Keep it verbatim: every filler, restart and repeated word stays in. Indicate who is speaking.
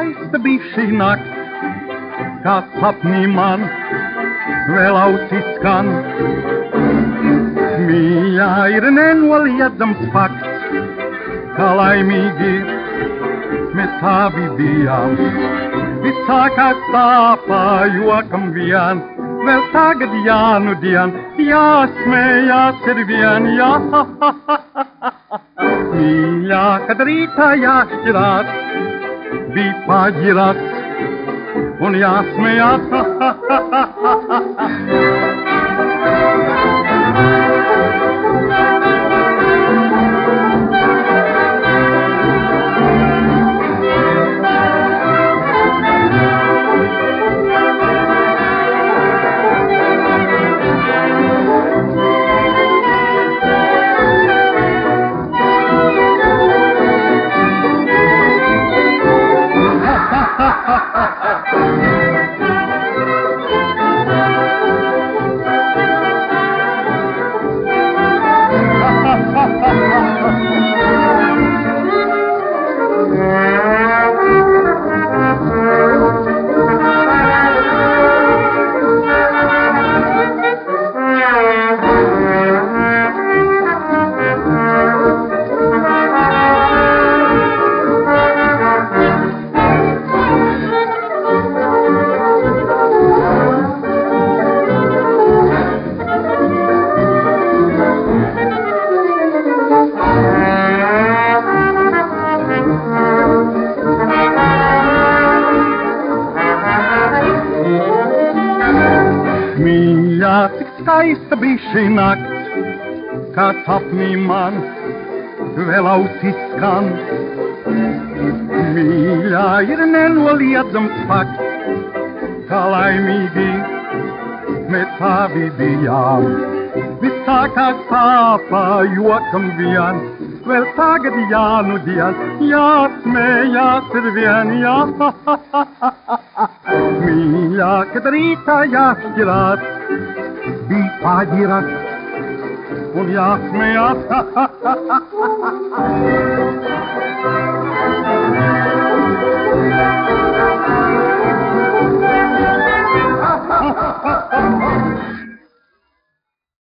Speaker 1: skaista bija šī nakts, kā sapnī man vēl ausīs skan. Mīļā ir nenoliedzams fakts, kā laimīgi mēs abi bijām. Viss sākās tā pa jokam vien, vēl tagad jānudien, jāsmējās ir vien, jā. Mīļā, kad rītā jāšķirās, bija paģirās un jāsmējās. Mīļā, cik skaista bija šī nakts, kā sapnī man vēl ausīs skan. Mīļā, ir nenoliedzams fakts, kā laimīgi mēs abi bijām. Viss sākās tā pa jokam vien, vēl tagad jānudien, jāsmējās ir vien, jā. Mīļā, kad rītā jāšķirās, bija paģirās un jāsmējās.